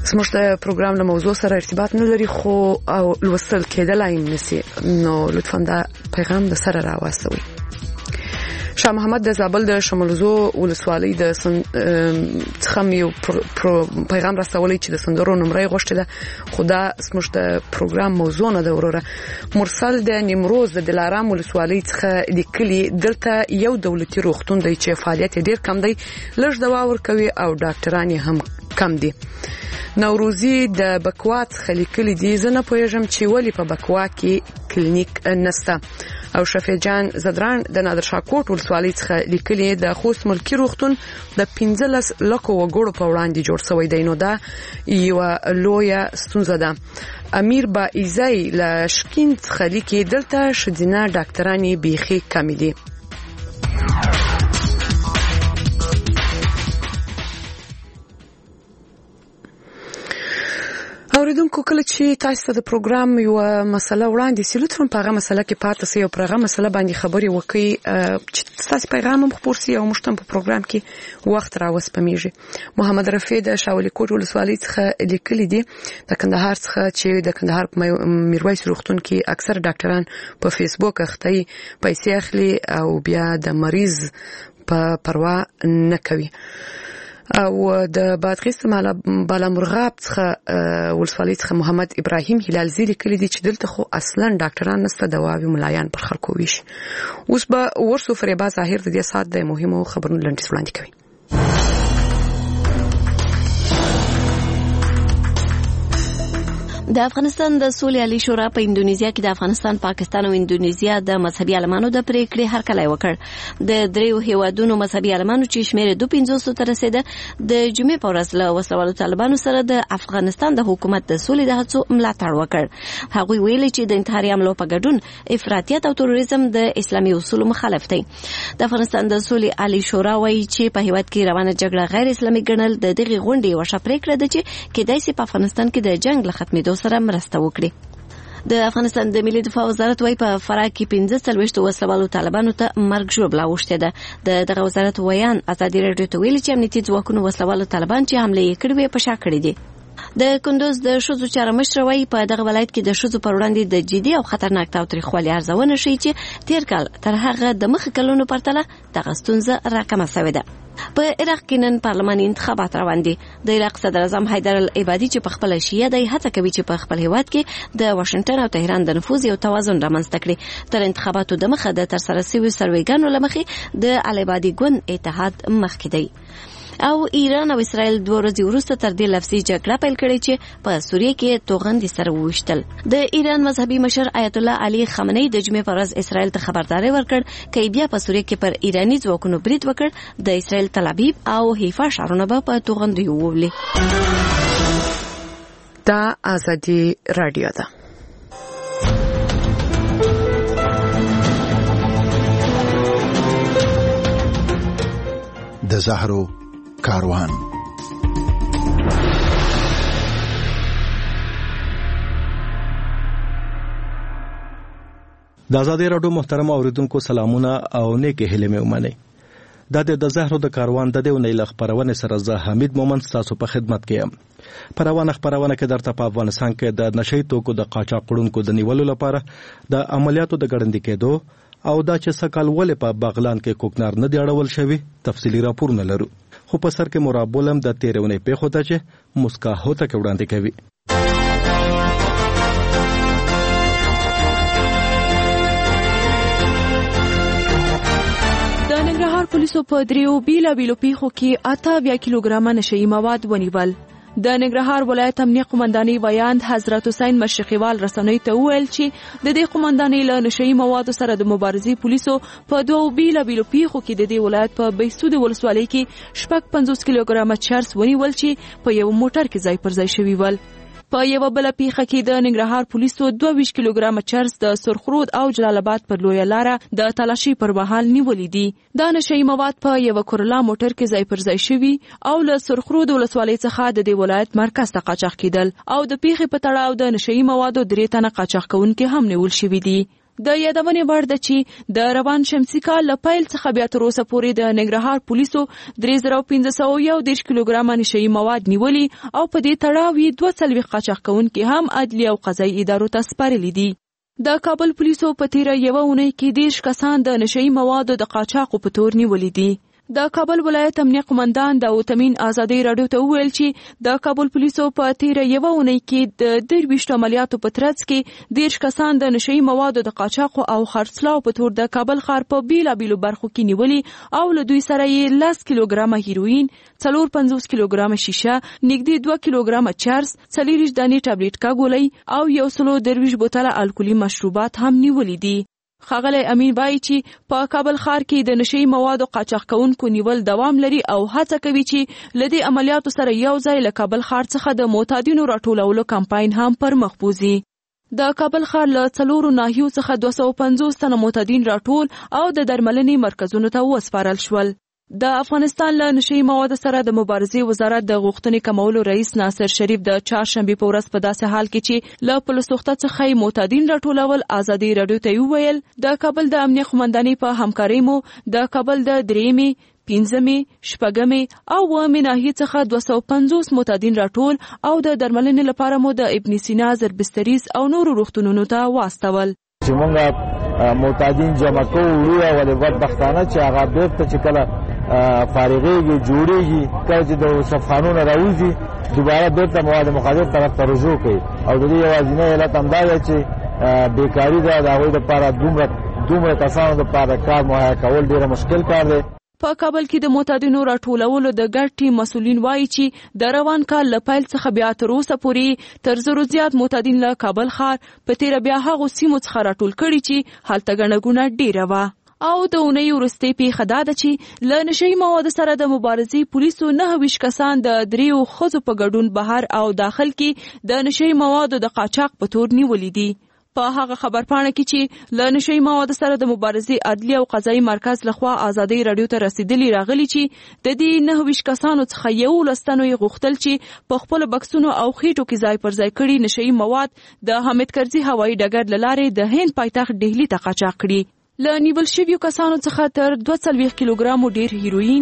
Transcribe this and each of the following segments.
زموږ د پروګرام له موضوع سره ارتباط نه لري خو او لوستل کېدلای نشي، نو لطفا دا پیغام د سره راوستوي. شاه محمد د زابل د شمالوزو ولسوالۍ د څخه یو پیغام راستولی چې د سندرو نمرې غوښته ده، خو دا زموږ د پروګرام موضوع نه ده. وروره مرسل د نیمروز د دلارام ولسوالۍ څخه لیکلي دلته یو دولتي روغتون دی چې فعالیت ډیر کم دی، لږ دوا ورکوي او ډاکټران هم کم دي. نوروزی د بکوا څخه لیکلي دي زه نه پوهیږم چې ولی په بکوا کې کلینیک نشته. او شفیع جان زدران د نادرشاه کوټ ولسوالۍ څخه لیکلي د خوست ملکی روغتون د 15 لکو وګړو په وړاندې جوړ شوی دی، نو دا یو لویه ستونزه ده. امیر با ایزای لشکین څخه لیکي دلته شدینه ډاکټرانی بیخي کم دي. اوریدونکو کله چې تاسو ته د پروګرام یو مسله وړاندې سي لطفا په هغه مسله کې پاتې سي او په هغه مسله باندې خبري وکړي چې تاسو پیغام هم خپور سي او مشتم په پروګرام کې وخت راوسپمیږي. محمد رفیع د شاولی کوټ ولسوالۍ څخه لیکلي دي د کندهار څخه چې د کندهار په میرویس روغتون کې اکثر ډاکټران په فیسبوک اخته پیسې اخلي او بیا د مریض په پروا نه کوي. او د بادغیس بالامرغاب څخه ولسوالۍ څخه محمد ابراهیم هلال زیری کلی دي چې دلته خو اصلا ډاکټران نسته، دواوی ملایان پر خلکو ویش. اوس به ورسو فریبا ظاهر د دې سات د مهمو خبرونو لنډیز وړاندې کوي. د افغانستان د سولې عالی شورا په اندونیزیا کې د افغانستان، پاکستان او اندونیزیا د مذهبي عالمانو د پریکړې هرکلی وکړ. د دریو هیوادونو مذهبي عالمانو چې شمېر 250 ته رسیده د جمعې په ورځ له وسلوالو طالبانو سره د افغانستان د حکومت د سولې د هڅو ملاتړ وکړ. هغوی ویلي چې د انتحاري حملو په ګډون افراطیت او تروریزم د اسلامي اصولو مخالف دی. د افغانستان د سولې عالی شورا وایي چې په هیواد کې روانه جګړه غیر اسلامي ګڼل د دغه غونډې یوه ښه پریکړه ده چې کېدای شي په افغانستان کې د جنگ له ختمېدو سره مرسته وکړي. د افغانستان د ملي دفاع وزارت وايي په فراه کې 45 وسلوالو طالبانو ته مرګ ژوبله اوښتې ده. د دغه وزارت ویان ازادي راډیو ته ویلي چې امنیتي ځواکونو وسلوالو طالبان چې حمله یې کړې وې په شا کړې دي. د کندوز د ښځو چاره مشر وايي په دغه ولایت کې د ښځو پر وړاندې د جدي او خطرناک تاوتریخوالي ارزونه ښیي چې تیر کال تر هغه د مخکې کلونو پرتله دغه ستونزه راکمه شوې ده. په عراق کې نن پارلماني انتخابات روان دي. د عراق صدر اعظم حیدر العبادي چې په خپل شیعه دی هڅه کوي چې په خپل هیواد کې د واشنگټن او تهران د نفوذ یو توازن رامنځته کړي. تر انتخاباتو د مخه د ترسره شویو سروېګانو له مخې د العبادي ګوند اتحاد مخکې دی. او ایران او اسرائیل 2 ورځې وروسته تر دې لفظي جګړه پیل کړې چې په سوریه کې توغندې سره وویشتل. د ایران مذهبي مشر آیت الله علي خامنه‌ای د جمعې پر ورځ اسرائیل ته خبرداري ورکړ چې بیا په سوریه کې پر ایرانی ځواکونو برید وکړ د اسرائیل تل ابیب او حیفا ښارونه به په توغندې وولي. دا ازادي رادیو ده. د زهرو کاروان. د آزادي راډیو محترم اوریدونکو سلامونه او نیک هیله مې ومنئ. د زهرو د کاروان د دې ونې خبرونه سره زه حمید مومند تاسو په خدمت کې یم. خبرونه کې درته په افغانستان کې د نشئی توکو د قاچاقونکو د نیولو لپاره د عملیاتو د ګړندې کېدو او دا چې سکل ولې په بغلان کې کوکنار نه دی اړول شوی تفصیلی راپور نه لرو، خو په سر کې مرابولم د تیرونې په خوته چې مسکا هوته کې وړاندې کوي. د ننګرهار پولیسو په دریو بیلابیلو پیښو کې 8 کیلوګرام نشئی مواد ونیول. د ننګرهار ولایت امنیه قومندانۍ ویاند حضرت حسین مشرقیوال رسنۍ ته وویل چې د دې قومندانۍ له نشئی موادو سره د مبارزې پولیسو په 2 بیلابیلو پیښو کې د دې ولایت په بیسود ولسوالۍ کې 50 کیلوګرام چرس ونیول چې په یو موټر کې ځای پر ځای شوي ول. په یو بل پیښه کې د ننګرهار پولیسو 22 کیلوګرام چرس د سرخرود او جلال آباد پر لویه لاره د تلاشي پر مهال نیولې دي. دا نشئی مواد په یو کورلا موټر کې ځای پر ځای شوي او له سرخرود ولسوالۍ څخه د دې ولایت مرکز ته قاچاق کېدل او د پیښې په تړاو د نشئی موادو 3 تنه قاچاق کوونکي هم نیول شوي دي. د یادونې وړ ده چې د روان شمسي کال له پیل څخه بیا تر اوسه پورې د ننګرهار پولیسو 3511 کیلوګرامه نشهیي مواد نیولي او په دې تړاو یې 42 قاچاق کوونکي هم عدلي او قضایي ادارو ته سپارلي دي. د کابل پولیسو په تیره یوه اونۍ کې 10 کسان د نشهیي موادو د قاچاقو په تور نیولي دي. د کابل ولایت امنیه قومندان داود امین ازادي رادیو ته وویل چې د کابل پولیسو په تیره یوه اونۍ کې د 23 عملیاتو په ترڅ کې 10 کسان د نشهیي موادو د قاچاقو او خرڅلاو په تور د کابل ښار په بیلابیلو برخو کې نیولي او له دوی سره یې 10 کیلوګرامه هیروین، 450 کیلوګرامه شیشه، نږدې 2 کیلوګرامه چرس، 40 دانې ټابلیټ کاګولۍ او 130 بوتله الکولي مشروبات هم نیولي دي. ښاغلی امین وایي چې په کابل ښار کې د نشهیي موادو قاچاق کوونکو نیول دوام لري او هڅه کوي چې له دې عملیاتو سره یو ځای له کابل ښار څخه د معتادینو راټولولو کمپاین هم پر مخ بوځي. د کابل ښار له 4 ناحیو څخه 250 تنه معتادین راټول او د درملنې مرکزونو ته وسپارل شول. د افغانستان له نشهیي موادو سره د مبارزې وزارت د غوښتنې کمولو رئیس ناصر شریف د چهارشنبې په ورځ په داسې حال کې چې له پلسوخته څخه یې معتادین راټولول ازادي رادیو ته وویل د کابل د امنیه قومندانۍ په همکارۍ مو د کابل د 3مې، 5مې، 6مې او 8مې ناحیې څخه 250 معتادین راټول او د درملنې لپاره مو د ابن سینا، زربستریز او نورو روغتونونو ته واستول. چې مونږ معتادین جمع کوو وی او د بدبختانه چې هغه بیرته چې کله فارغېږي جوړېږي کله چې د صفخانونه راوځي دوباره بیرته مواد مخدر طرف ته رجوع کوي او د دې یوازینی علت همدا ده چې بیکاري ده. د هغوی دپاره دومره کسانو دپاره کار مهیا کول ډېره مشکل کار دی. په کابل کې د معتادینو راټولولو د ګډ ټیم مسؤلین وایي چې د روان کال له پیل څخه بیا تر اوسه پورې تر 100 زیات معتادین له کابل ښار په تیره بیا هغو سیمو څخه راټول کړي چې هلته ګڼه ګوڼه ډېره وه. او د اونۍ وروستۍ پیښه دا ده چې له نشهیي موادو سره د مبارزې پولیسو 29 کسان د 3 ښځو په ګډون بهر او داخل کې د نشهیي موادو د قاچاق په تور نیولي دي. په هغه خبرپاڼه کې چې له نشهیي موادو سره د مبارزې عدلي او قضایي مرکز لخوا ازادي رادیو ته رسیدلی راغلي چې د دې 29 کسانو څخه 11 تنو یې غوښتل چې په خپل بکسونو او خېټو کې ځای پر ځای کړي نشهیي مواد د حامد کرزي هوایي ډګر له لارې د هند پایتخت ډهلي ته قاچاق کړي. له نیول شویو کسانو څخه تر 240 کیلوګرامو ډیر هیروین،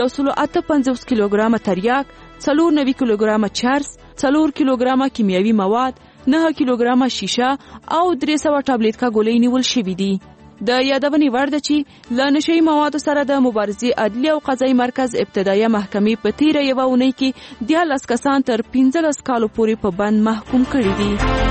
158 کیلوګرامه تریاک، 490 کیلوګرامه چرس، 4 کیلوګرامه کیمیاوي مواد، 9 کیلوګرامه شیشه او 300 ټابلیټ کاګولۍ نیول شوي دي. د یادونې وړ ده چې له نشهیي موادو سره د مبارزې عدلي او قضایي مرکز ابتدایه محکمې په تیره یوه اونۍ کې 13 کسان تر 15 کالو پورې په بند محکوم کړي دي.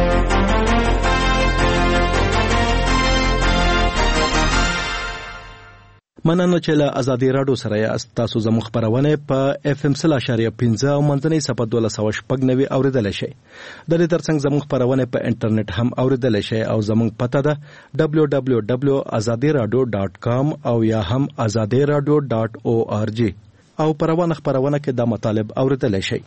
مننه چې له ازادي رادیو سره یاست. تاسو زموږ خبرونه په FM 0.5 او منځنۍ صفحه 1290 اوریدلای شئ. د دې ترڅنګ زموږ خبرونه په انټرنیټ هم اوریدلای شئ او زموږ پته ده www.azadiradio.com او یا هم azadiradio.org او پروانه خبرونه کې د مطالب اوریدلای شئ.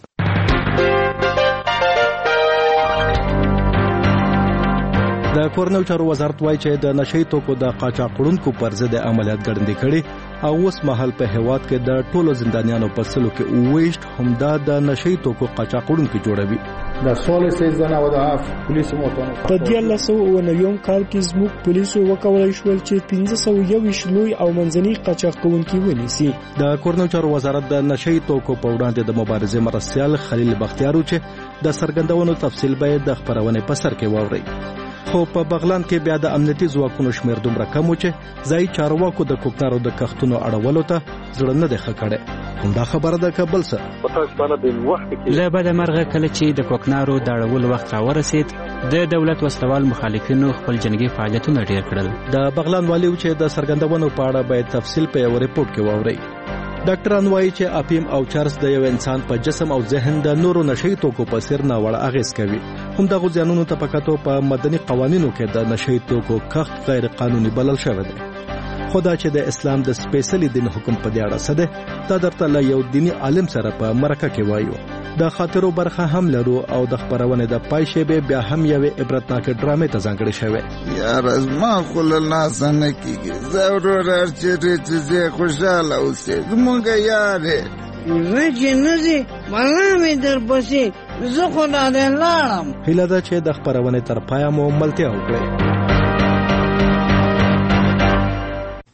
د کورنیو چارو وزارت وایي چې د نشهیي توکو د قاچاق وړونکو پر ضد عملیات ګړندې کړي او اوس مهال په هیواد کې د ټولو زندانیانو په سلو کې 28 همدا د نشهیي توکو قاچاق وړونکي جوړوي. د سال 1397 پولیسو موټر په 1999 کال کې زموږ پولیسو وکولای شول چې 521 لوی او منځني قاچاق کوونکي ونیسي. د کورنیو چارو وزارت د نشهیي توکو په وړاندې د مبارزې مرستیال خلیل بختیارو چې د سرګندونو تفصیل باید د خبرونه په سر کې واوري. خو په بغلان کې بیا د امنیتي ځواکونو شمیر دومره کم و چې ځای چارواکو د کوکنارو د کښتونو اړولو ته زړه نه دی ښه کړی. همدا خبره ده که بل څه؟ له بده مرغه کله چې د کوکنارو د اړولو وخت راورسید د دولت وسلوال مخالفینو خپل جنګي فعالیتونه ډیر کړل. د بغلان والی چې د سرګندونو په اړه باید تفصیل په یو ریپورت کې واوري. ډاکټران وایي چې اپیم او چرس د یو انسان په جسم او ذهن د نورو نشهیي توکو په څیر ناوړه اغېز کوي. همدغو زیانونو ته په کتو په مدني قوانینو کې د نشهیي توکو کښت غیر قانوني بلل شوی دی. خو دا چې د اسلام د سپیشلی دین حکم په دې اړه څه دی دا درته له یو دیني عالم سره په مرکه کې وایو. د خاطرو برخه هم لرو او د خبرونه د پای شیبه بیا هم یو عبرتناک ډرامې ته ځانګړې شوی. یار از ما خل الناس نه کیږي ضرور چې خوشاله اوسې زمونږ یاره زه نزي ملامه در پسې زه خو نه لاړم. هیله ده چې د خبرونه تر پای مو ملتیا وکړي.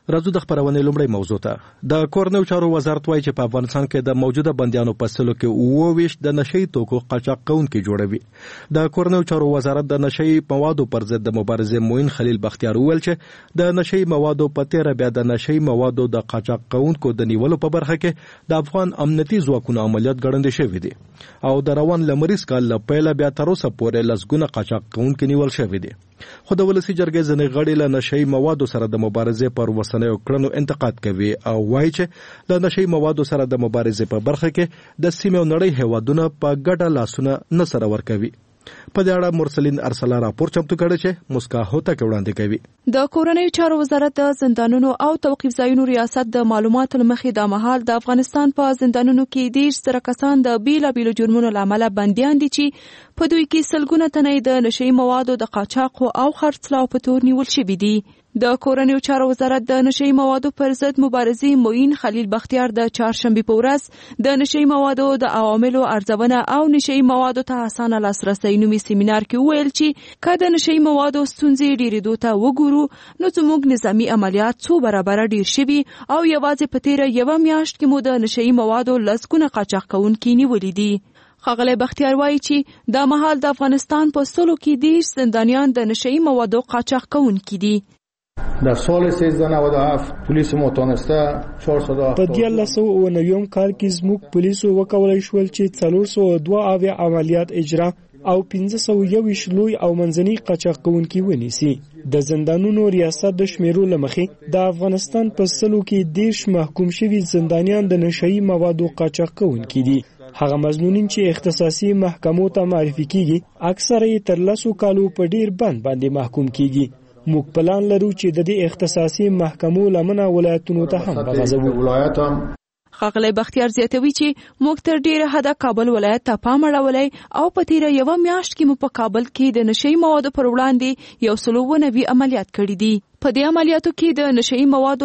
راځو د خبرونې لومړی موضوع ته د کورنیو چارو وزارت وایي چې په افغانستان کې د موجوده بندیانو په سلو کې 29 د نشئی توکو قاچاق کوونکي جوړوي. د کورنیو چارو وزارت د نشئی موادو پر ضد د مبارزې موین خلیل بختیار وویل چې د نشئی موادو په تیر بیا د نشئی موادو د قاچاق کوونکو د نیولو په برخه کې د افغان امنیتي ځواکونو عملیات ګړندې شوي دي او د روان لمریز کال له پیله بیا تر اوسه پورې لسګونه قاچاق کوونکي نیول شوي دي. خو د ولسي جرګې ځینې غړي له نشئی موادو سره د مبارزې پر وسنیو کړنو انتقاد کوي او وایي چې له نشئی موادو سره د مبارزې په برخه کې د سیمې او نړۍ هیوادونه په ګډه لاسونه نه سره ورکوي. په دې اړه مرسلین ارسلا راپور چمتو کړی چې مسکا هوته کې وړاندې کوي. د کورنیو چارو وزارت د زندانونو او توقيف ځایونو ریاست د معلوماتو لمخې د مهال د افغانستان په زندانونو کې 10 کسان د بیلابیلو جرمونو لامل بنديان دي چې په دوی کې سلګونه تنه د نشئی موادو د قاچاق او خرڅلاو په تور نیول شوي دي. د کورنیو چارو وزارت د نشئی موادو پر ضد مبارزې موین خلیل بختیار د چهارشنبه په ورځ د نشئی موادو د عواملو ارزونه او نشئی موادو ته اسانه لاسرسي نومي سیمینار کې ویل چې کله نشئی موادو ستونزې ډېرېدو ته وګورو نو زموږ نظامی عملیات څو برابر ډېر شوي او یوازې په تیره یوه میاشت کې مو د نشئی موادو لسګونه قاچاق کوونکي نیولي دي. ښاغلی بختیار وایي چې دا مهال د افغانستان په سلو کې 10 زندانیان د نشئی موادو قاچاق کوونکي دي. در سال 1397 پولیس مو تونسته 400 په 1999 کال کې زموږ پولیسو وکولای شول چې 402 عملیات اجرا او 521 لوی او منځني قاچاق کوونکي ونیسي. د زندانونو ریاست د شمیرو لمخې د افغانستان په سلو کې 10 محکوم شوي زندانیان د نشئی موادو قاچاق کوونکي دي. هغه مظنونین چې اختصاصي محکمو ته معرفي کیږي اکثره یې تر 10 کالو په ډیر بند باندې محکوم کیږي. موږ پلان لرو چې د دې اختصاصي محکمو لمنه ولایتونو ته هم بغځو. ښاغلی بختیار زیاتوي چې موږ تر ډیره حده کابل ولایت ته پام اړولی او په تیره یوه میاشت کې مو په کابل کې د نشئی موادو پر وړاندې 190 عملیات کړي دي. په دې عملیاتو کې د نشئی موادو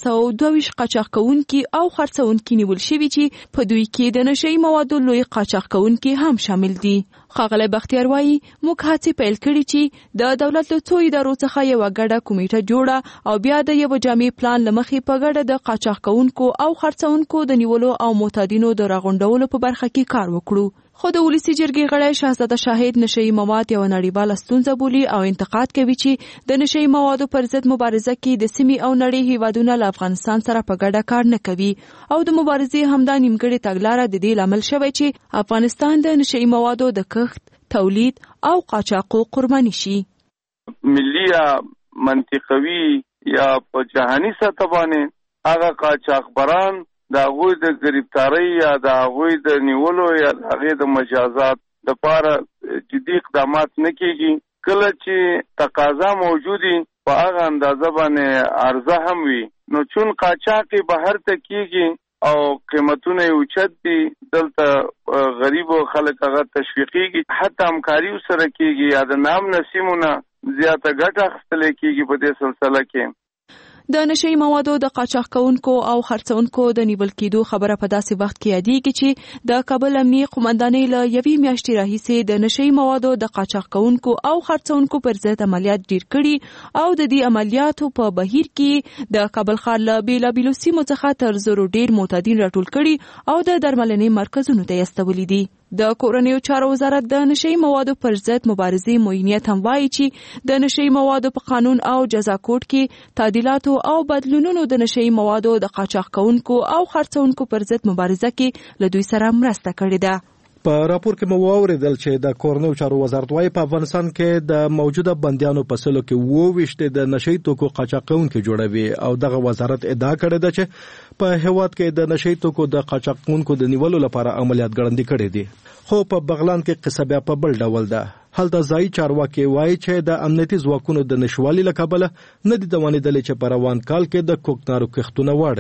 222 قاچاق کوونکي او خرڅونکي نیول شوي چې په دوی کې د نشئی موادو لوی قاچاق کوونکي هم شامل دي. ښاغلی بختیار وایي موږ هڅې پیل کړي چې د دولت له څو ادارو څخه یوه ګډه کمیټه جوړه او بیا د یو جامع پلان له مخې په ګډه د قاچاق کوونکو او خرڅونکو د نیولو او معتادینو د راغونډولو په برخه کې کار وکړو. خو د ولسي جرګې غړی شهزاده شاهد نشئی مواد یو نړیواله ستونزه بولي او انتقاد کوي چې د نشئی موادو پر ضد مبارزه کې د سیمې او نړۍ هیوادونه له افغانستان سره په ګډه کار نه کوي او د مبارزې همدا نیمګړې تګلاره د دې لامل شوی چې افغانستان د نشئی موادو د کښت، تولید او قاچاقو قرباني شي. ملي یا منطقوي یا په جهاني سطح باندې هغه قاچاقبران د هغوی د گرفتاری یا د هغوی د نیولو یا د هغوی د مجازات لپاره جدي اقدامات نه کیږي. کله چې تقاضا موجودی په هغه اندازه باندې عرضه هم وي نو چون قاچاق بهر ته کیږي او قیمتونه اوچت دي دلته غریب خلک هغه تشویقیږي حتی همکاري سره کیږي یا د نام نسیمونه زیاته ګټه اخیستل کیږي په دې سلسله کې. د نشئی موادو د قاچاق کوونکو او خرڅونکو د نیول کېدو خبره په داسې وخت کې یادېږي چې د کابل امنیه قومندانۍ له یوې میاشتې راهیسې د نشئی موادو د قاچاق کوونکو او خرڅونکو پر ضد عملیات ډیر کړي او د دې عملیاتو په بهیر کې د کابل ښار له بیلابیلو سیمو څخه تر زرو ډیر معتادین راټول کړي او د درملنې مرکزونو ته استولي دي. د کورنیو چارو وزارت د نشئی موادو پر ضد مبارزې موینیت هم وایي چې د نشئی موادو په قانون او جزا کوډ کې تعدیلاتو او بدلونونو د نشئی موادو د قاچاق کوونکو او خرڅونکو پر ضد مبارزه کې له دوی سره مرسته کړې ده. په راپور کې مو واوریدل چې د کورنیو چارو وزارت وايي په افغانستان کې د موجوده بندیانو په سلو کې 22 د نشئی توکو قاچاق کوونکي جوړوي او دغه وزارت ادعا کړې ده چې په هیواد کې د نشئی توکو د قاچاق کوونکو د نیولو لپاره عملیات ګړندې کړې دي. خو په بغلان کې قصه بیا په بل ډول ده. هلته ځای چارواکي وایي چې د امنیتي ځواکونو د نشوالي له کبله نه دي دوانېدلې چې په روان کال کې د کوکنارو کښتونه واړوي.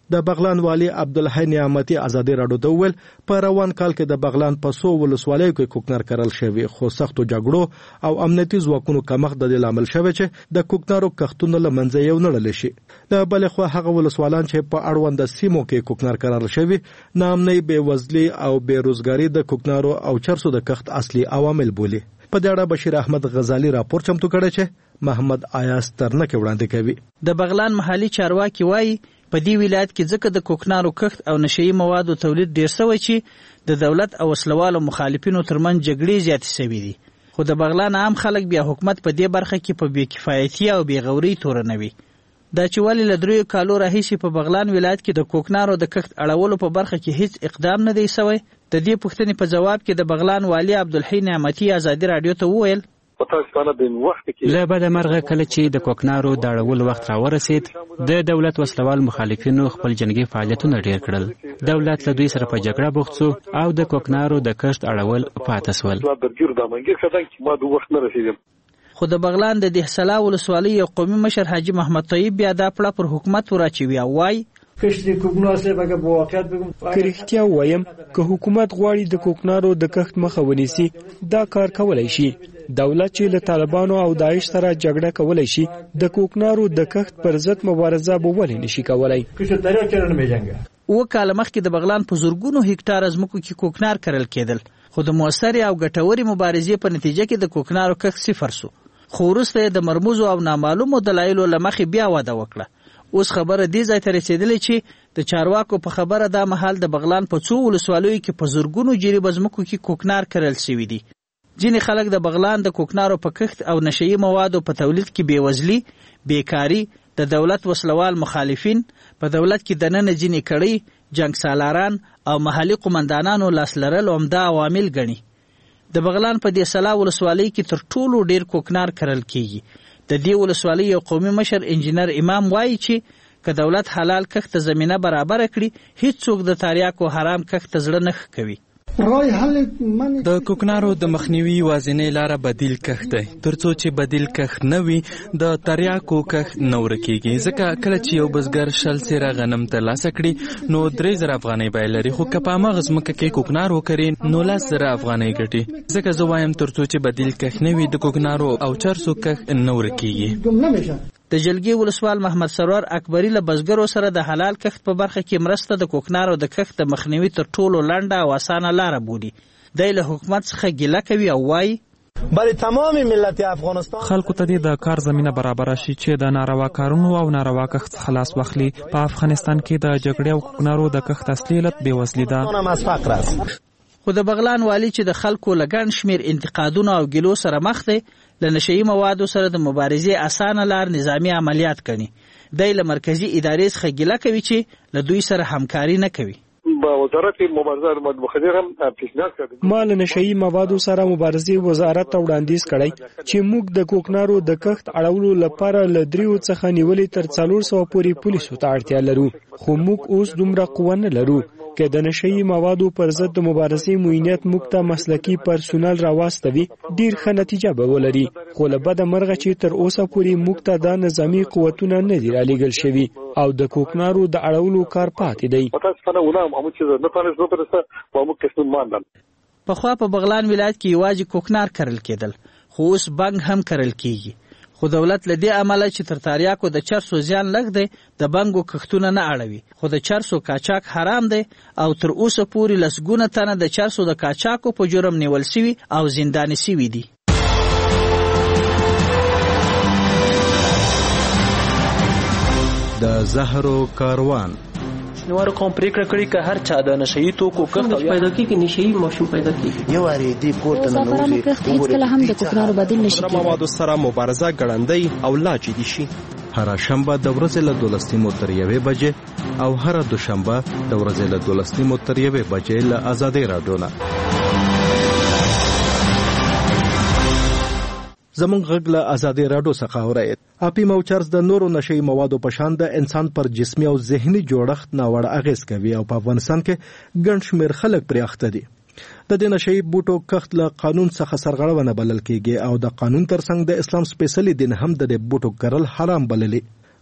د بغلان والی عبدالحی نعمتي ازادي راډیو ته وویل په روان کال کې د بغلان په 100 ولسوالیو کې کوکنار کرل شوی، خو سختو جګړو او امنیتي ځواکونو کمښت د دې لامل شوی چې د کوکنارو کښتونه له منځه یو نړل شي. د بلې خوا هغه ولسوالان چې په اړوند سیمو کې کوکنار کرل شوی، ناامنۍ، بېوزلي او بېروزګاري د کوکنارو او چرسو د کښت اصلي عوامل بولي. په دې اړه بشیر احمد غزالی راپور چمتو کړی چې محمد آیاز ترنک وړاندې کوي. د بغلان محلي چارواکي وایي په دې ولایت کې ځکه د کوکنارو کښت او نشئی موادو تولید ډیر شوی چې د دولت او وسلوالو مخالفینو ترمنځ جګړې زیاتې شوې دي. خو د بغلان عام خلک بیا حکومت په دې برخه کې په بې کفایتي او بې غورۍ تورنوي. دا چې ولې له 3 کالو راهیسې په بغلان ولایت کې د کوکنارو د کښت اړولو په برخه کې هیڅ اقدام نه دی شوی، د دې پوښتنې په جواب کې د بغلان والی عبدالحی نعمتي ازادي راډیو ته وویل له بده مرغه کله چې د کوکنارو د اړولو وخت راورسید، د دولت وسلوال مخالفینو خپل جنگي فعالیتونه ډیر کړل. دولت له دوی سره په جګړه بوخت شو او د کوکنارو د کښت اړول پاتې شول. خو د بغلان د دهسلا ولسوالۍ یو قومي مشر حاجي محمد طیب بیا دا پړه پر حکومت وراچوي او وایي که رښتیا ووایم که حکومت غواړي د کوکنارو د کښت مخه ونیسي دا کار کولی شي. دولت چې له طالبانو او داعش سره جګړه کولی شي، د کوکنارو د کښت پر ضد مبارزه به ولې نشي کولی؟ 2 کاله مخکې د بغلان په زرګونو هکټار ځمکو کې کوکنار کرل کېدل، خو د موثرې او ګټورې مبارزې په نتیجه کې د کوکنارو کښت صفر شو. خو وروسته د مرموزو او نامعلومو دلایلو له مخې بیا وده وکړه. اوس خبره دې ځای ته رسېدلې چې د چارواکو په خبره دا مهال د بغلان په 2 ولسوالیو کې په زرګونو جریبه ځمکو کې کوکنار کرل شوي دي. ځینې خلک د بغلان د کوکنارو په کښت او نشئی موادو په تولید کې بېوزلي، بیکاري، د دولت وسلوال مخالفین، په دولت کې دننه ځینې کړۍ، جنګ سالاران او محلي قمندانانو لاس لرل عمده عوامل ګڼي. د بغلان په دهسلا ولسوالۍ کې تر ټولو ډیر کوکنار کرل کیږي. د دې ولسوالۍ یو قومي مشر انجینر امام وایي چې که دولت حلال کښت ته زمینه برابر کړي، هیڅوک د تریاکو حرام کښت ته زړه نه کوي. د کوکنارو د مخنیوي یوازینۍ لاره بدیل کښت دی. ترڅو چې بدیل کښت نه وي، د تریاکو کښت نه ورکېږي. ځکه کله چې یو بزګر 100 سیره غنم ترلاسه کړي نو 3000 افغانۍ بیه لري، خو که په هماغه ځمکه کې کوکنار وکري نو 10,000 افغانۍ ګټي. ځکه زه وایم ترڅو چې بدیل کښت نه وي، د کوکنارو او چرسو کښت نه ورکېږي. د جلګي ولسوال محمد سرور اکبری له بزګرو سره د حلال کښت په برخه کې مرسته د کوکنارو د کښت د مخنیوي تر ټولو لنډه او اسانه لاره بولي. دی له حکومت څخه ګیله کوي او وایي خلکو ته د کار زمینه برابر شي چې د ناروا کارونو او ناروا کښت خلاص واخلي. په افغانستان کې د جګړې او کوکنارو د کښت اصلي علت بېوزلي ده. خو د بغلان والی چې د خلکو له ګڼ شمېر انتقادونو او ګیلو سره مخ دی، له نشئی موادو سره د مبارزې اسانه لار نظامی عملیات ګڼي. دی له مرکزي ادارې څخه ګیله کوي چې له دوی سره همکاري نه کوي. ما له نشئی موادو سره مبارزې وزارت ته وړاندیز کړی چې موږ د کوکنارو د کښت اړولو لپاره له 3 څخه نیولې تر 400 پورې پولیسو ته اړتیا لرو، خو موږ اوس دومره قوه نه لرو. که د نشئی موادو پر ضد د مبارزې موینیت موږ ته مسلکي پرسونل راواستوي، ډیر ښه نتیجه به ولري. خو له بده مرغه چې تر اوسه پورې موږ ته دا نظامي قوتونه نه دي رالیږل شوي او د کوکنارو د اړولو کار پاتې دی. پخوا په بغلان ولایت کې یوازې کوکنار کرل کېدل، خو اوس بنګ هم کرل کیږي. خو دولت له دې عمله چې تر تریاکو د چرسو زیان لږ دی، د بنګو کښتونه نه اړوي. خو د چرسو قاچاق حرام دی او تر اوسه پورې لسګونه تنه د چرسو د قاچاقو په جرم نیول شوي او زنداني شوي دي. د زهرو کاروان نوارو قوم پریکړه کړې که هر چا د نشئی توکو کښت پیدا کیږي، نشئی ماشوم پیدا کیږي. یو اړې دی پورته نه نوځي. هیڅکله هم د کوکنارو بدیل نشي کېدای. موادو سره مبارزه ګړندۍ او لا جدي شي. هر شنبه د ورځې له 12 تر 1 بجې او هر دوشنبه د ورځې له 12 تر 1 بجې له آزادۍ راډیو نه. زمونږ غږ له آزادۍ راډیو څخه اورئ. اپیم او چرس د نورو نشئی موادو په شان د انسان پر جسمي او ذهني جوړښت ناوړه اغېز کوي او په افغانستان کې ګڼ شمېر خلک پرې اخته دي. د دې نشئی بوټو کښت له قانون څخه سرغړونه بلل کېږي او د قانون ترڅنګ د اسلام سپېڅلي دین هم د دې بوټو کرل حرام بللي.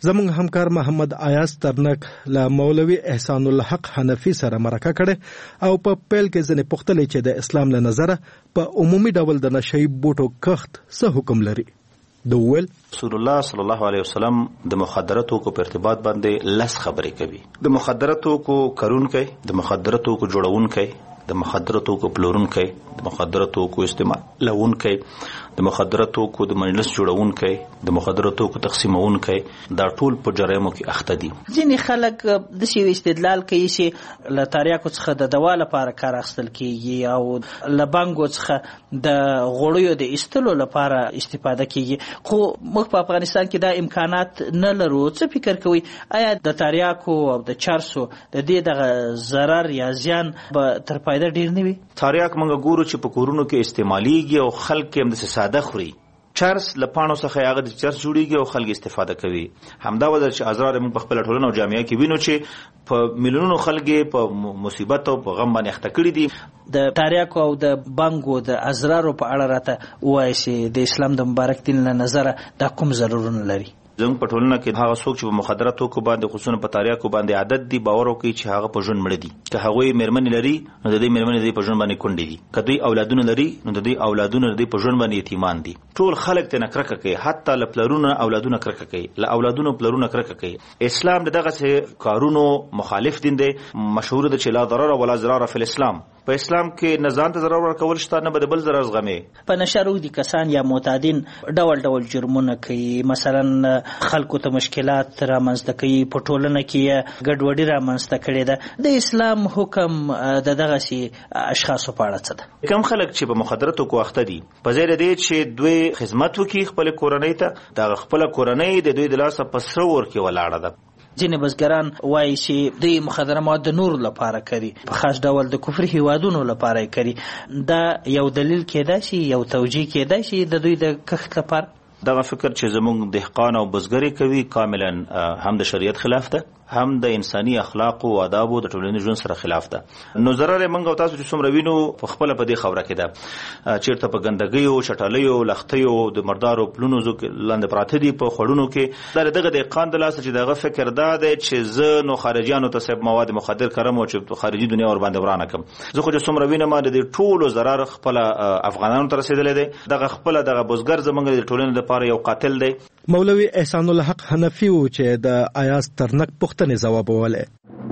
زموږ همکار محمد ایاز ترنک له مولوي احسان الحق حنفي سره مرکه کړې او په پیل کې ځنې پوښتلې چې د اسلام له نظره په عمومي ډول د نشئی بوټو کښت څه حکم لري. دوول رسول الله صلی الله علیه وسلم د مخدره توکو په ارتباط باندې لس خبرې کوي. د مخدره توکو کرونکي، د مخدره توکو جوړونکي، د مخدره توکو پلورونکي، د مخدره توکو استعمالونکي، د مخدره توکو د مجلس جوړونکي، د مخدره توکو تقسیمونکي، دا ټول په جرایمو کې اخته دي. ځینې خلک د شی استدلال کوي چې له تریاکو څخه د دوا لپاره کار اخیستل کیږي او له بانګو څخه د غوړیو د ایستلو لپاره استفاده کیږي، خو موږ په افغانستان کې دا امکانات نه لرو. څه فکر کوئ آیا د تریاکو او د چرسو د دې دغه ضرر یا زیان به تر پایده ډیر نه وي؟ تریاک موږ ګورو چې په کورونو کې استعمالېږي او خلک یې هم ساده خوري. چرس له پاڼو څخه هغه د چرس جوړیږي او خلک استفاده کوي. همدا وجه چې ازرار موږ په خپل ټولنه او جامعه کې وینو چې په میلیونونو خلک په مصیبت او په غم باندې اخته کړي دي. د تریاکو او د بانګو د ازرارو په اړه راته وایي چې د اسلام د مبارک دین له نظره دا کوم ضررونه لري؟ زموږ په ټولنه کې هغه څوک چې په مخدره توکو باندې خصوصا په تریاکو باندې عادت دي باور وکړي چې هغه په ژوند مړ دي. که هغوی میرمنې لري نو د دې میرمنې د په ژوند باندې کونډې دي. که دوی اولادونه لري نو د دوی اولادونه د په ژوند باندې یتیمان دي. ټول خلک ته کرکه کوي، حتی له پلرونو اولادونه کرکه کوي، له اولادونو پلرونه کرکه کوي. اسلام دغه کارونو مخالف دین دی. مشهور ده چې لا ضرر ولا ضرار فی الاسلام. په اسلام کې نه ځان ته ضرر ورکول شته نه به د بل ضرر زغمي. په نشه روږدي کسان یا معتادین ډول ډول جرمونه کوي، مثلا خلکو ته مشکلات رامنځته کوي، په ټولنه کې ګډوډي رامنځته کړې ده. د اسلام حکم د دغسې اشخاصو په اړه څه ده؟ کم خلک چې په مخدره توکو اخته دي په ځای د دې چې دوی خدمت وکړي خپل کورنۍ ته، دغه خپل کورنۍ د دوی د لاسه په سره ورکې ولاړه ده. ځینې بزګران وایي چې دوی مخدره مواد د نورو لپاره کوي، په خاص ډول د کفر هیوادونو لپاره یې کوي. دا یو دلیل کېدای شي، یو توجیه کېدای شي د دوی د کښت لپاره. دغه فکر چې زموږ دهقان او بزګري کوي کاملا هم د شریعت خلاف ده، هم د انساني اخلاق او آداب او د ټولنیز ژوند سره خلاف ده. نو ضرر موږ او تاسو چې څومره وینو په خپل په دې خبره کې ده، چیرته په ګندګۍ او چټلۍ او لختۍ او د مردارو پلونو لاندې پراته دي په خړونو کې. دغه دهقان د لاس چې دغه فکر ده چې زه نو خارجيانو ته سب مواد مخدر کړم او چې خارجي دنیا ور باندې ورانه کوم. زه خو چې څومره وینم د دې ټولو ضرر خپل افغانانو ته رسیدلې ده. دغه خپل دغه بزګر زمونږ د ټولنې لپاره یو قاتل دی. مولوي احسان الحق حنفي و چې د ایاز ترنک پوښتنې ځواب وواله.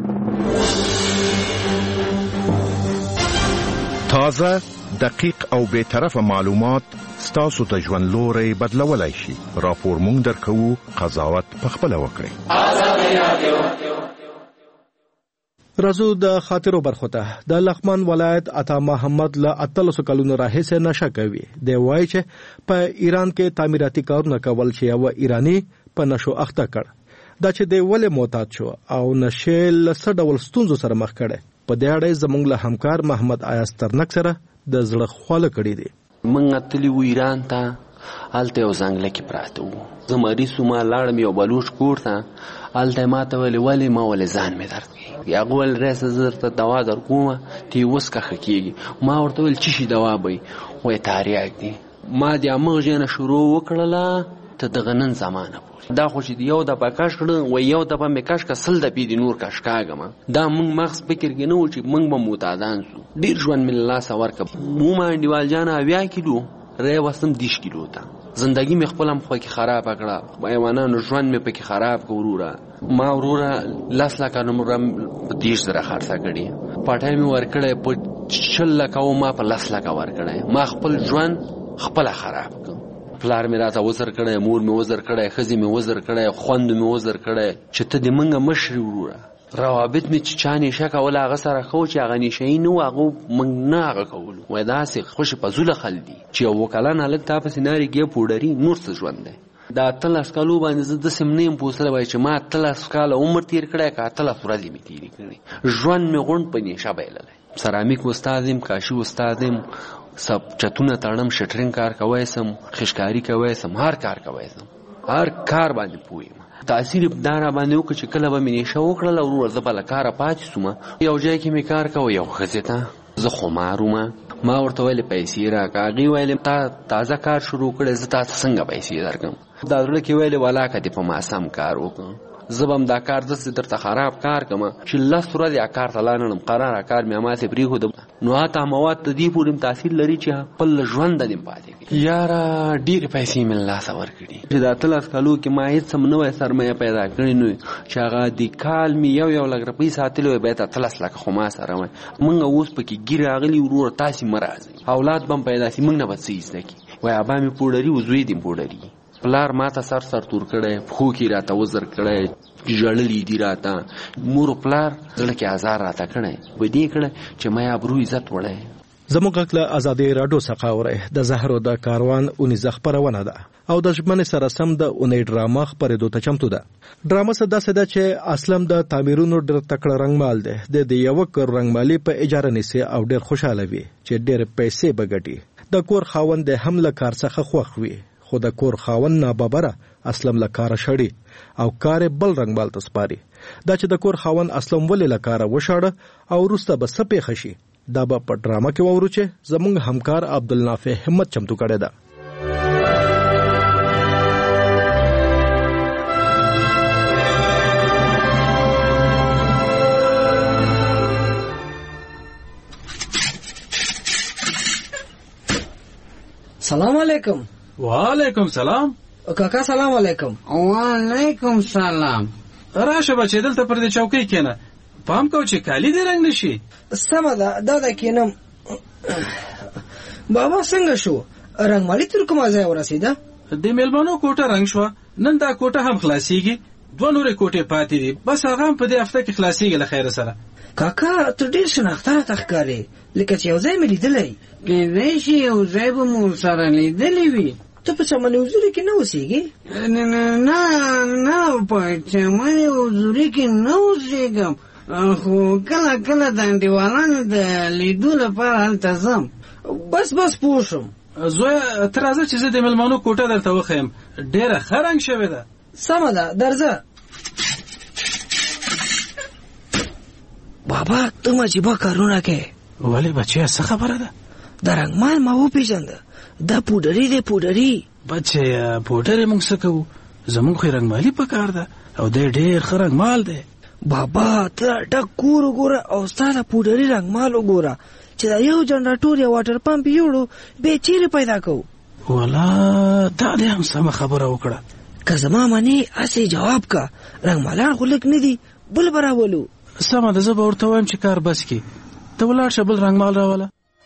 تازه، دقیق او بے طرفه معلومات ستاسو د ژوند لوري بدلولای شي. راپور مونږ درکو، قضاوت پخپله وکړئ. رازو د خاطرو برخوته د لغمان ولایت عطا محمد له 13 کلونو راهیسې نشه کوي. دی وایي چې په ایران کې تعمیراتي کارونه کول چې یو ایرانی په نشو اخته کړ. دا چې دی ولې معتاد شو او نشه له څه ډول ستونزو سره مخ کړي، په دې اړه زموږ له همکار محمد ایاز ترنک سره د زړه خواله کړي دي. موږ تللی و ایران ته، هلته یو ځنګله کې پراته وو. زه مریض وم، لاړم یو بلوچ کور ته. هلته ما ته ویلې ولې؟ ما ولې ځان مې درد کوي. هغه ویل راسه زه درته دوا درکومه، ته یې وڅښه ښه کېږي. ما ورته ویل څه شي دوا به وي؟ وایي تریاک دی. ما د همغه ځای نه شروع وکړله ته دغه نن زمانه پورې. دا خو چې یو دفعه کش کړه، وایي یو دفعه مې کش کړه 100 دفعې دې نور کش کاږم. دا موږ مغز فکر کې نه و چې موږ به معتادان شو. ډېر ژوند مې له لاسه ورکړه. ومه انډیوال جانه 80 کیلو ری وستم 10 کیلو ته. زندگی مې خپل هم خو کې خراب کړه، حیوانانو ژوند مې پکې خراب کړ. وروره ما وروره 10 لک نمبر په 10 زره خرڅه کړي، پټای مې ورکړې په 40 لک او ما په 10 لک ورکړې. ما خپل ژوند خپل خراب کړ. پلار مې راته وزر کړی، مور مې وزر کړی، خزي مې وزر کړی، خوند مې وزر کړی چې ته دې منګه مشر وروره. روابط مې چې چا نشه کول هغه سره خو چې هغه نشهی نه و، هغه موږ نه هغه کولو. وایي داسې خوشې په زوله خل دي چې یو وکلان هلک تا پسې نارې ګې پوډري نور څه ژوند دی. دا 13 کالو باندې زه داسې نه یم پوه سوی چې ما 13 کاله عمر تېر کړی که 13 ورځې مې تېرې کړې. ژوند مې غونډ په نشه بایللی. سرامیک استاد یم، کاشي استاد یم، سب چتونه تړم، شټرینګ کار کوی سم، خشکاري کوی سم، هر کار کوی سم، هر کار باندې پوه یم. تاثیر دا را باندې وکړه چې کله به مې نشه وکړله ورور زه به له کاره پاتې سوم. یو ځای کې مې کار کوه، یو ښځې ته زه خمار وم، ما ورته ویلې پیسې راکړه. هغې ویلې تا تازه کار شروع کړی، زه تا ته څنګه پیسې درکړم؟ دا زړه کې ویلې ولا که دې په ما سم کار وکړم، زه به هم دا کار داسې درته خراب کار کړم چې 10 ورځې کار ته لاړم، قراره کار مې هماغسې پرېښودم. نو هاته مواد ته دې پورې تاثیر لري چې خپل ژوند دې پاتې کړي. یاره ډېرې پیسې مې له لاسه ورکړي چې دا 13 کالو کې ما هېڅ هم نوی سرمایه پیدا کړې نه وي چې هغه د کال مې 1 لک روپۍ ساتلې وی، بیا 13 لکه خو ما سره وی. موږ اوس پکې ګیر راغلي وروره، تاسې مه راځئ، اولاد به هم پیدا شي، موږ نه به څه زده کړي. وایي ابا مې پوډري و، زوی دې پوډري. پلار ما ته سر تور کړی، پښو کې راته وزر کړی، ژړلي دي راته. مور و پلار زړه کې ازار راته کړی، په دې کړی چې ما ابرو عزت وړی. زموږ غږ له ازادي راډیو څخه اورئ. د زهرو د کاروان اونیزه خپرونه ده او د ژمنې سره سم د اونۍ ډرامه خپرېدو ته چمتو ده. ډرامه څه داسې ده چې اسلم د تعمیرونو ډېر تکړه رنګمال دی. د 1 کور رنګمالي په اجاره نیسي او ډېر خوشاله وي چې ډېر پیسې به ګټي. د کور خاوند د هم له کار څخه خوښ وي، خو د کور خاوند ناببره اسلم له کاره شړي او کار بل رنګمال ته سپاري. دا چې د کور خاوند اسلم ولې له کاره وشاړه او وروسته به څه پیښه شي، دا به په ډرامه کې واورو چې زموږ همکار عبدالنافع همت چمتو کړی ده. سلام علیکم. وعلیکم سلام. کاکا سلام علیکم. وعلیکم سلام. راشه بچې دلته پر دې چوکۍ کېنه، پام کو چې کالی دې رنګ نشي. سمه ده، دا د کېنم. بابا څنګه شو؟ رنګمالي تر کومه ځای ورسېده؟ د میلمنو کوټه رنګ شوه، نن دا کوټه هم خلاصېږي، 2 نورې کوټې پاتې دي، بس هغه هم په دې هفته کې خلاصېږي له خیره سره. کاکا ته ډېر شناخته راته ښکارې، لکه چې یو ځای مې لیدلی. کېدای شي یو ځای به مو سره لیدلی وي. ته په چمن حضوري کې نه اوسېږې؟ نه په چمن حضوري کې نه اوسېږم، خو کله کله د انډیوالانو د لیدو لپاره هلته ځم. بس پوه شم. زویه ته راځه چې زه د میلمنو کوټه درته وښیم، ډېره ښه رنګ شوې ده. سمه ده، درځه. بابا ته عجیبه کارونه کوې. ولې بچیه څه خبره ده؟ د رنګمال ما وپېژنده، دا پوډري دی پوډري. بچیه پوډرې موږ څه کوو، زموږ خو رنګمالي په کار ده او دی ډېر ښه رنګمال دی. بابا ته ډک کور وګوره او ستا د پوډري رنګمال وګوره چې دا یو جنراتور یا واټر پمپ یوړو بیا چیرې پیدا کوو. والا دا دې هم سمه خبره وکړه. که زما منې هسې جواب که، رنګمالان خو لږ نه دي، بل به راولو. سمه ده، زه به ورته وایم چې کار بس کړي، ته ولاړ شه بل رنګمال راوله.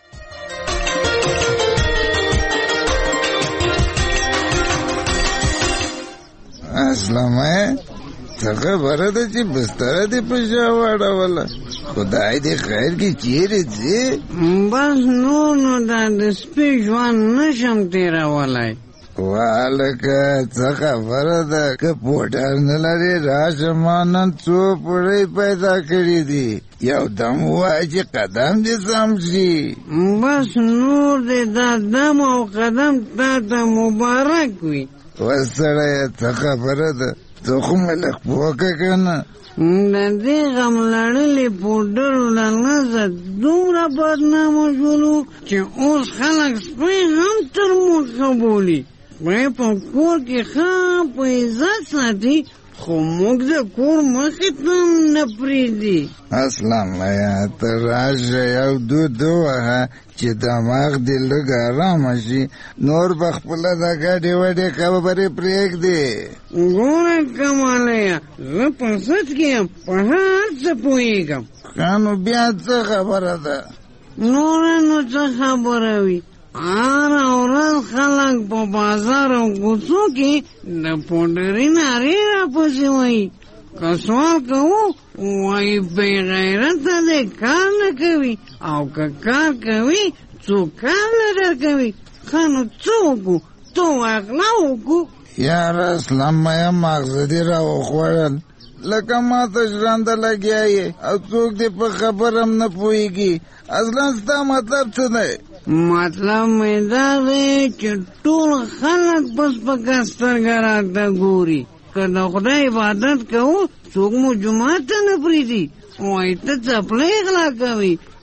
اسلامه څه خبره ده چې بستره دې په شا واړوله؟ خدای دې خیر کې چیرې ځې؟ بس نو دا د سپي ژوند نشم تېرولی. والکه څه خبره ده؟ که پوډر نه لرې راشه، ما نن څو پوړۍ پیدا کړي دي، یو دم ووایه چې قدم دې سم شي. بس نور دې دا دم او قدم تا ته مبارک وي. وسړیه څه خبره ده؟ ته خو مې لږ پوکه که نه؟ د دې غم لړلې پوډرو له نظه دومره بدنامه شولو چې اوس خلک سپی هم تر مخه بولي. سپی په کور کې ښه په عزت ساتي، خو موږ د کور مخې ته هم نه پرېږدي. اسلام ته راشه یو دود ووهه چې دماغ دې لږ ارامه شي، نور به خپله د ګډې وډې خبرې پرېږدي. ګوره کماليه، زه په سچ کې یم، په هر څه پوهېږم. ښه نو بیا څه خبره ده؟ نوره نو څه خبره وي، هره ورځ خلک په بازار او کوڅو کې د پوډري نارې راپسې وایي. که سوال کوو وایي بې غیرته دی، کار نه کوي، او که کار کوي څوک کار نه درکوي. ښه نو څه وکړو؟ ته واغلا وکړو. یاره اسلامه ماغزه دې را وخوړل، لکه ما ته ژرنده لګیا یې او څوک دې په خبره هم نه پوهېږي. اصلا ستا مطلب څه دی؟ مطلب مې دا دی چې ټول خلک بس په سترګه راته ګوري. که د خدای عبادت کوو څوک مو جومات ته نه پرېږدي، وایي ته څپلۍ غلا کوي،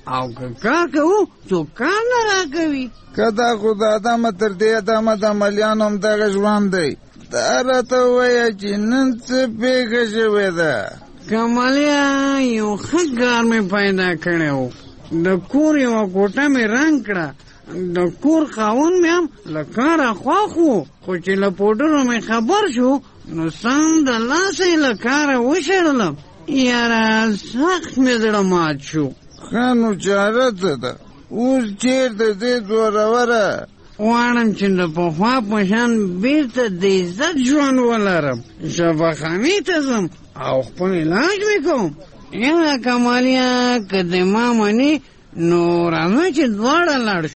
او که کار کوو څوک کار نه راکوي. که دا خو د ادمه تر دې ادمه د عملیانو همدغه ژوند دی. دا راته ووایه چې نن څه پېښه شوې ده. کمالیا یو ښه کار مې پیدا کړی و. د کور یوه کوټه مې رنګ کړه. د کور خاوند مې هم له کاره خوښ و، خو چې له پوډرو مې خبر شو نو سم د لاسه یې له کاره وشړلم. یاره سخت مې زړه مات شو. ښه نو چاره څه ده؟ اوس چېرته ځې زوروره؟ غواړم چې د پخوا په شان بېرته د عزت ژوند ولرم. شفاخانې ته ځم او خپل علاج مې کوم. یاره کمالیا که د ما منې نو راځه چې دواړه لاړ